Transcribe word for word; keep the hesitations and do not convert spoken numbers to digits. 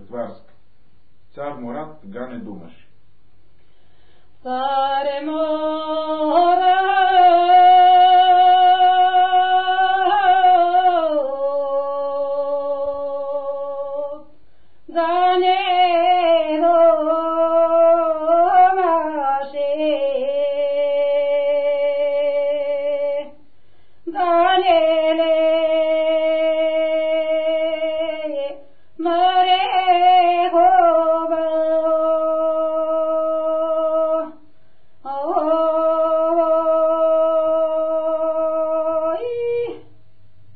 stvarska. Car Morat ga ne dumaši. Stare mora